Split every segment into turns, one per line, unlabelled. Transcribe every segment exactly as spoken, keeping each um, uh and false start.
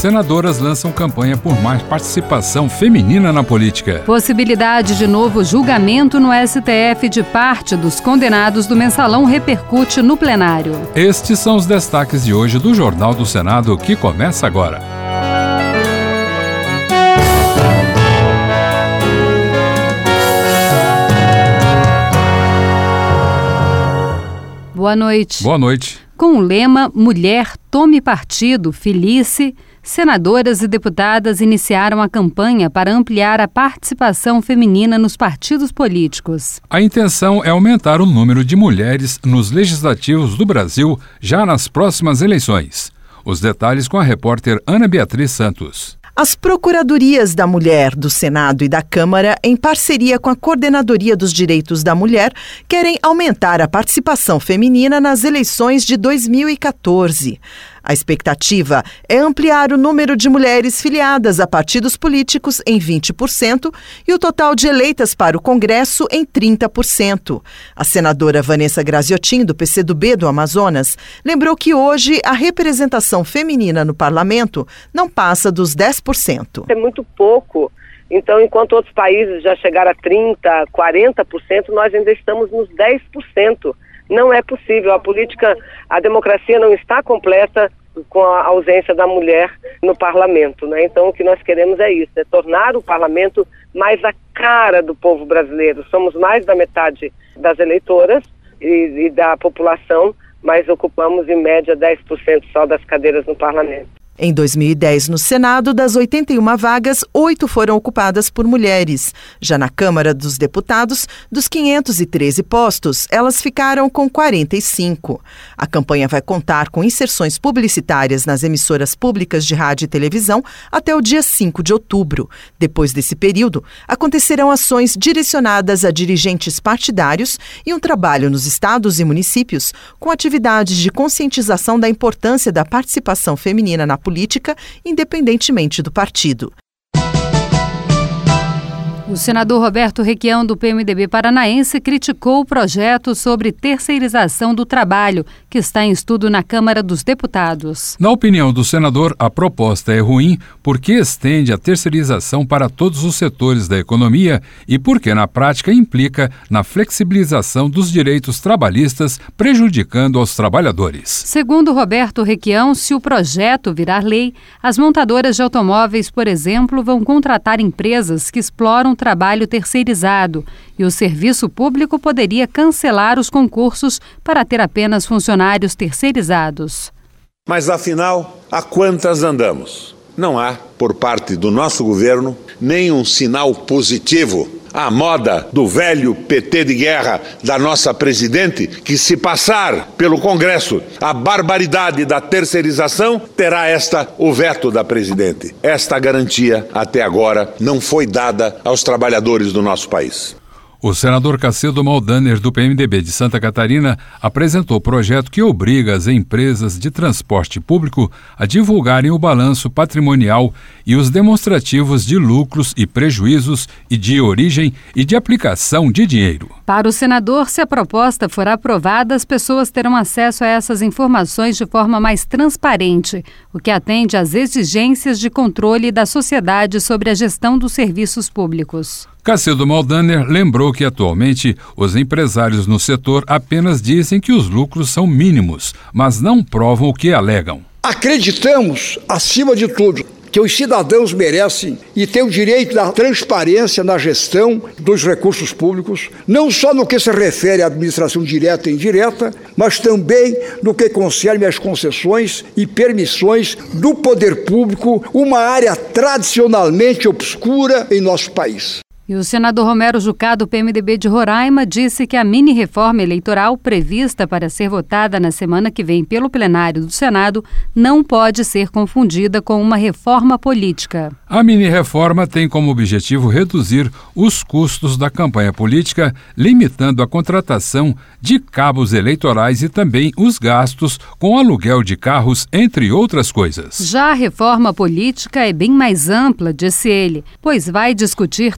Senadoras lançam campanha por mais participação feminina na política.
Possibilidade de novo julgamento no S T F de parte dos condenados do Mensalão repercute no plenário.
Estes são os destaques de hoje do Jornal do Senado, que começa agora.
Boa noite.
Boa noite.
Com o lema Mulher, Tome Partido, Felice, senadoras e deputadas iniciaram a campanha para ampliar a participação feminina nos partidos políticos.
A intenção é aumentar o número de mulheres nos legislativos do Brasil já nas próximas eleições. Os detalhes com a repórter Ana Beatriz Santos.
As Procuradorias da Mulher do Senado e da Câmara, em parceria com a Coordenadoria dos Direitos da Mulher, querem aumentar a participação feminina nas eleições de dois mil e quatorze. A expectativa é ampliar o número de mulheres filiadas a partidos políticos em vinte por cento e o total de eleitas para o Congresso em trinta por cento. A senadora Vanessa Graziotin, do P C do B do Amazonas, lembrou que hoje a representação feminina no parlamento não passa dos dez por cento.
É muito pouco. Então, enquanto outros países já chegaram a trinta por cento, quarenta por cento, nós ainda estamos nos dez por cento. Não é possível. A política, a democracia não está completa com a ausência da mulher no parlamento, né? Então, o que nós queremos é isso, é tornar o parlamento mais a cara do povo brasileiro. Somos mais da metade das eleitoras e, e da população, mas ocupamos, em média, dez por cento só das cadeiras no parlamento.
Em dois mil e dez, no Senado, das oitenta e uma vagas, oito foram ocupadas por mulheres. Já na Câmara dos Deputados, dos quinhentos e treze postos, elas ficaram com quarenta e cinco. A campanha vai contar com inserções publicitárias nas emissoras públicas de rádio e televisão até o dia cinco de outubro. Depois desse período, acontecerão ações direcionadas a dirigentes partidários e um trabalho nos estados e municípios com atividades de conscientização da importância da participação feminina na política, independentemente do partido.
O senador Roberto Requião, do P M D B paranaense, criticou o projeto sobre terceirização do trabalho, que está em estudo na Câmara dos Deputados.
Na opinião do senador, a proposta é ruim porque estende a terceirização para todos os setores da economia e porque, na prática, implica na flexibilização dos direitos trabalhistas, prejudicando aos trabalhadores.
Segundo Roberto Requião, se o projeto virar lei, as montadoras de automóveis, por exemplo, vão contratar empresas que exploram trabalho terceirizado e o serviço público poderia cancelar os concursos para ter apenas funcionários terceirizados.
Mas afinal, a quantas andamos? Não há, por parte do nosso governo, nenhum sinal positivo à moda do velho P T de guerra da nossa presidente, que se passar pelo Congresso a barbaridade da terceirização, terá esta o veto da presidente. Esta garantia, até agora, não foi dada aos trabalhadores do nosso país.
O senador Cacildo Maldaner, do P M D B de Santa Catarina, apresentou o projeto que obriga as empresas de transporte público a divulgarem o balanço patrimonial e os demonstrativos de lucros e prejuízos e de origem e de aplicação de dinheiro.
Para o senador, se a proposta for aprovada, as pessoas terão acesso a essas informações de forma mais transparente, o que atende às exigências de controle da sociedade sobre a gestão dos serviços públicos.
Cacildo Maldaner lembrou que, atualmente, os empresários no setor apenas dizem que os lucros são mínimos, mas não provam o que alegam.
Acreditamos, acima de tudo, que os cidadãos merecem e têm o direito da transparência na gestão dos recursos públicos, não só no que se refere à administração direta e indireta, mas também no que concerne às concessões e permissões do poder público, uma área tradicionalmente obscura em nosso país.
E o senador Romero Jucá, do P M D B de Roraima, disse que a mini-reforma eleitoral prevista para ser votada na semana que vem pelo plenário do Senado não pode ser confundida com uma reforma política.
A mini-reforma tem como objetivo reduzir os custos da campanha política, limitando a contratação de cabos eleitorais e também os gastos com aluguel de carros, entre outras coisas.
Já a reforma política é bem mais ampla, disse ele, pois vai discutir temas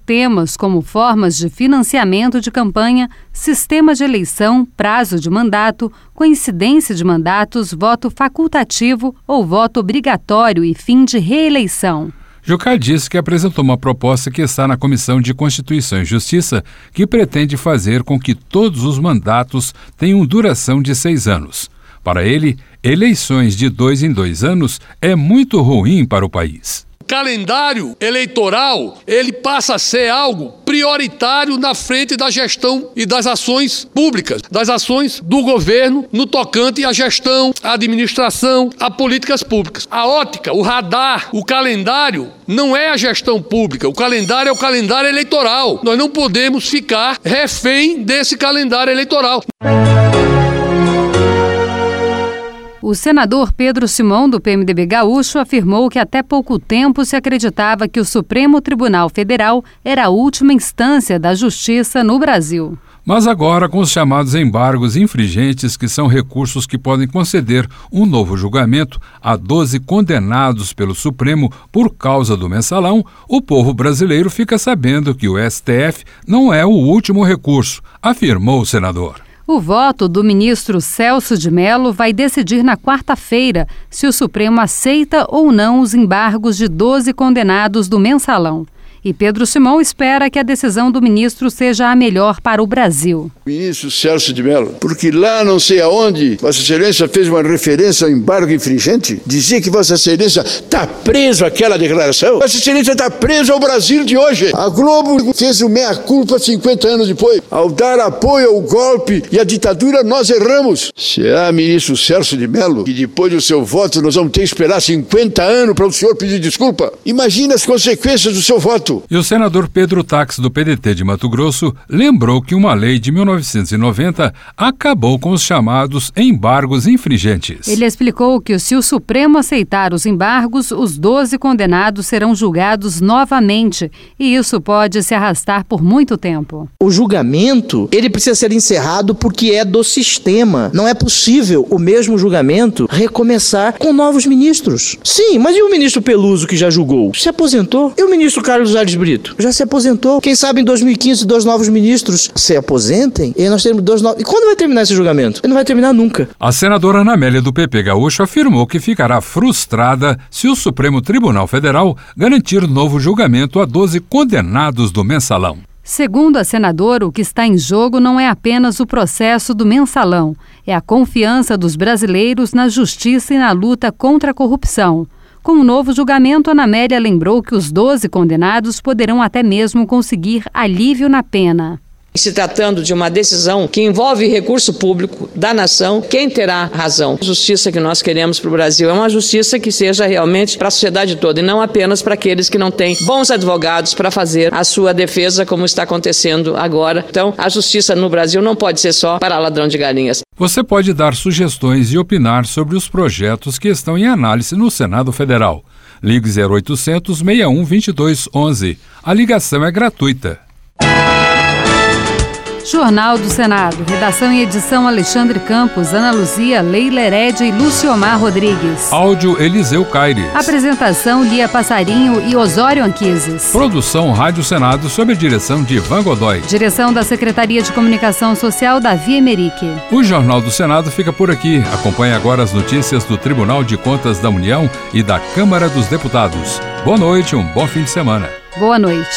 temas como formas de financiamento de campanha, sistema de eleição, prazo de mandato, coincidência de mandatos, voto facultativo ou voto obrigatório e fim de reeleição.
Jucá disse que apresentou uma proposta que está na Comissão de Constituição e Justiça, que pretende fazer com que todos os mandatos tenham duração de seis anos. Para ele, eleições de dois em dois anos é muito ruim para o país.
O calendário eleitoral, ele passa a ser algo prioritário na frente da gestão e das ações públicas, das ações do governo no tocante à gestão, à administração, a políticas públicas. A ótica, o radar, o calendário não é a gestão pública, o calendário é o calendário eleitoral. Nós não podemos ficar refém desse calendário eleitoral.
O senador Pedro Simão, do P M D B gaúcho, afirmou que até pouco tempo se acreditava que o Supremo Tribunal Federal era a última instância da justiça no Brasil.
Mas agora, com os chamados embargos infringentes, que são recursos que podem conceder um novo julgamento a doze condenados pelo Supremo por causa do mensalão, o povo brasileiro fica sabendo que o S T F não é o último recurso, afirmou o senador.
O voto do ministro Celso de Mello vai decidir na quarta-feira se o Supremo aceita ou não os embargos de doze condenados do mensalão. E Pedro Simão espera que a decisão do ministro seja a melhor para o Brasil.
Ministro Celso de Mello, porque lá não sei aonde Vossa Excelência fez uma referência ao embargo infringente, dizia que Vossa Excelência está preso àquela declaração. Vossa Excelência está preso ao Brasil de hoje. A Globo fez o meia-culpa cinquenta anos depois. Ao dar apoio ao golpe e à ditadura, nós erramos. Será, ministro Celso de Mello, que depois do seu voto nós vamos ter que esperar cinquenta anos para o senhor pedir desculpa? Imagina as consequências do seu voto.
E o senador Pedro Tax, do P D T de Mato Grosso, lembrou que uma lei de mil novecentos e noventa acabou com os chamados embargos infringentes.
Ele explicou que se o Supremo aceitar os embargos, os doze condenados serão julgados novamente e isso pode se arrastar por muito tempo.
O julgamento, ele precisa ser encerrado porque é do sistema. Não é possível o mesmo julgamento recomeçar com novos ministros. Sim, mas e o ministro Peluso que já julgou? Se aposentou? E o ministro Carlos Aires Brito? Já se aposentou. Quem sabe em dois mil e quinze dois novos ministros se aposentem e nós temos dois novos... E quando vai terminar esse julgamento? Ele não vai terminar nunca.
A senadora Ana Amélia, do P P gaúcho, afirmou que ficará frustrada se o Supremo Tribunal Federal garantir novo julgamento a doze condenados do mensalão.
Segundo a senadora, o que está em jogo não é apenas o processo do mensalão, é a confiança dos brasileiros na justiça e na luta contra a corrupção. Com o novo julgamento, Ana Amélia lembrou que os doze condenados poderão até mesmo conseguir alívio na pena.
Se tratando de uma decisão que envolve recurso público da nação, quem terá razão? A justiça que nós queremos para o Brasil é uma justiça que seja realmente para a sociedade toda e não apenas para aqueles que não têm bons advogados para fazer a sua defesa, como está acontecendo agora. Então, a justiça no Brasil não pode ser só para ladrão de galinhas.
Você pode dar sugestões e opinar sobre os projetos que estão em análise no Senado Federal. Ligue zero oitocentos, seis um, dois dois um um. A ligação é gratuita.
Jornal do Senado. Redação e edição Alexandre Campos, Ana Luzia, Leila Herédia e Luciomar Rodrigues.
Áudio Eliseu Caires.
Apresentação Lia Passarinho e Osório Anquises.
Produção Rádio Senado sob a direção de Ivan Godoy.
Direção da Secretaria de Comunicação Social, Davi Emerick.
O Jornal do Senado fica por aqui. Acompanhe agora as notícias do Tribunal de Contas da União e da Câmara dos Deputados. Boa noite e um bom fim de semana.
Boa noite.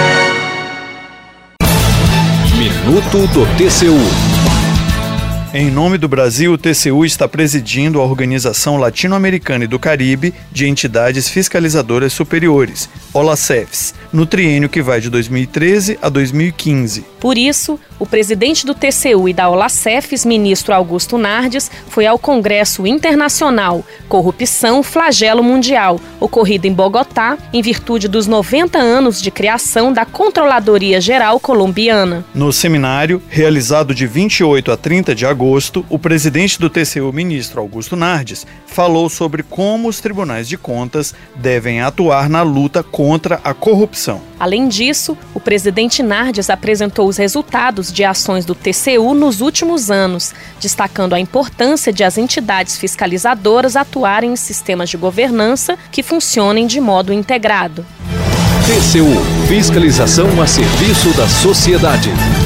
Minuto do T C U.
Em nome do Brasil, o T C U está presidindo a Organização Latino-Americana e do Caribe de Entidades Fiscalizadoras Superiores, OLACEFS, no triênio que vai de dois mil e treze a dois mil e quinze.
Por isso, o presidente do T C U e da OLACEFS, ministro Augusto Nardes, foi ao Congresso Internacional Corrupção Flagelo Mundial, ocorrido em Bogotá, em virtude dos noventa anos de criação da Controladoria Geral Colombiana.
No seminário, realizado de vinte e oito a trinta de agosto, o presidente do T C U, ministro Augusto Nardes, falou sobre como os tribunais de contas devem atuar na luta contra a corrupção.
Além disso, o presidente Nardes apresentou os resultados de ações do T C U nos últimos anos, destacando a importância de as entidades fiscalizadoras atuarem em sistemas de governança que funcionem de modo integrado.
T C U. Fiscalização a serviço da sociedade.